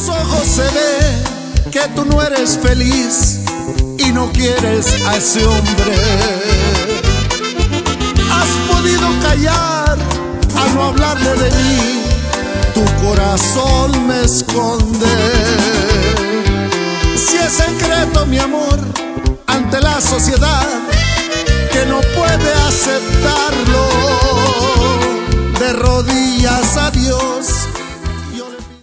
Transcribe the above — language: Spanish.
tus ojos se ve que tú no eres feliz y no quieres a ese hombre. Has podido callar al no hablarle de mí, tu corazón me esconde.